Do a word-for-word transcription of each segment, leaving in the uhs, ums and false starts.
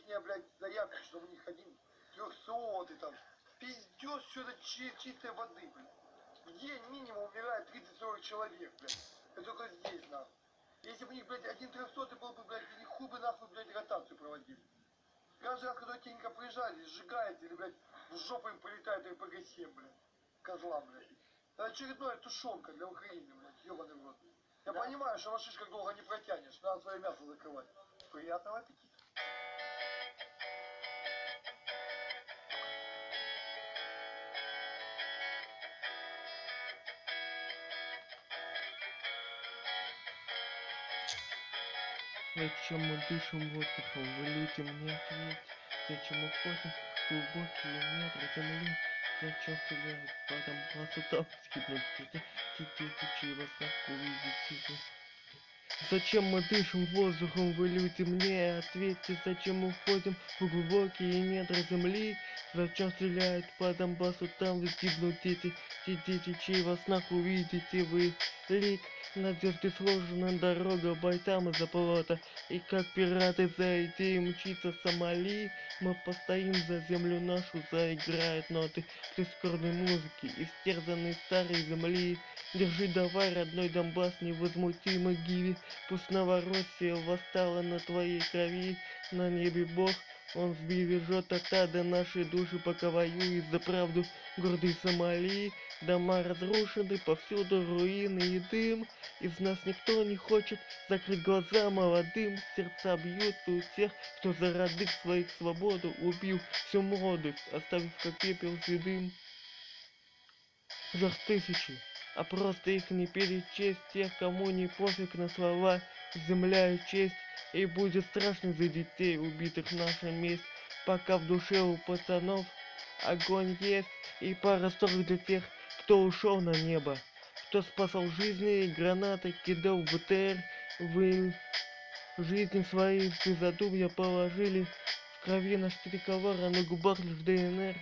ихняя, блядь, заявка, что у них один трехсотый там. Пиздёж, что это чи чистой воды, блядь. В день минимум умирает тридцать-сорок человек, блядь. Это только здесь, нахуй. Если бы у них, блядь, один трехсотый был бы, блядь, они хуй бы, нахуй, блядь, ротацию проводили. Каждый раз, когда техника приезжает, сжигается, или, блядь, в жопу им полетает эр пэ гэ семь, блядь. Козла, блядь. Это очередная тушенка для Украины, блядь, ёбаный в рот. Я да. Понимаю, что на шишках долго не протянешь, надо свое мясо закрывать. Приятного аппетита. Зачем мы дышим воздухом? Вы люди мне ответьте. Зачем уходим в глубокие недра земли? Зачем стреляют по там красотам скипнуть? Тысячи вас так увидите вы. Зачем мы дышим воздухом, вы люди мне ответьте, зачем уходим в глубокие недра земли? Зачем стреляют по Донбассу, там ведь гибнут дети, те дети, чьи во снах увидите вы лик. Надежды сложена дорога бойцам из-за плота, и как пираты за идеей мчится Сомали. Мы постоим за землю нашу, заиграют ноты прискорбной музыки, истерзанной старой земли. Держи давай, родной Донбасс, невозмутимый гиви. Пусть Новороссия восстала на твоей крови, на небе Бог, он сбережет от ада наши души, пока воюет за правду гордый Сомали. Дома разрушены, повсюду руины и дым, из нас никто не хочет закрыть глаза молодым. Сердца бьют у тех, кто за родных своих свободу убил всю молодость, оставив как пепел седым. Жертв тысячи, а просто их не перечесть, тех, кому не пофиг на слова, земля и честь. И будет страшно за детей, убитых наша месть, пока в душе у пацанов огонь есть. И пара сторон для тех, кто ушел на небо, кто спасал жизни, гранаты кидал в бэ тэ эр. Вы жизни свои в задумья положили, в крови наш переговор, а на губах лишь дэ эн эр.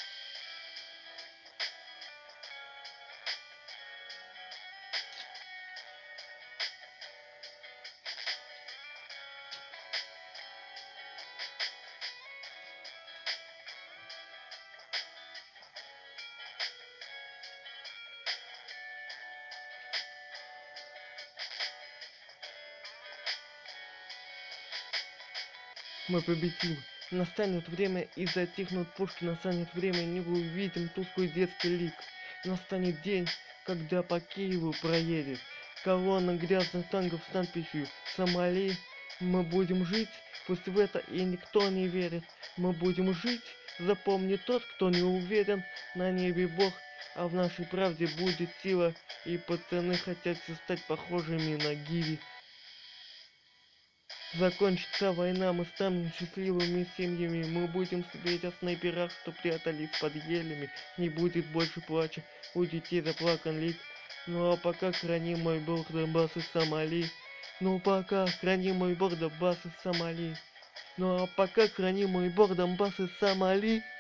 Мы победим. Настанет время и затихнут пушки, настанет время, не увидим тусклый детский лик. Настанет день, когда по Киеву проедет колонна грязных танков с надписью «Сомали». Мы будем жить, пусть в это и никто не верит. Мы будем жить, запомни тот, кто не уверен, на небе Бог, а в нашей правде будет сила. И пацаны хотят все стать похожими на Гиви. Закончится война, мы станем счастливыми семьями. Мы будем смотреть о снайперах, что прятались под елями. Не будет больше плача, у детей заплакан лик. Ну а пока храни мой бог Донбасс и Сомали. Ну пока храни мой бог Донбасс и Сомали. Ну а пока храни мой бог Донбасс и Сомали.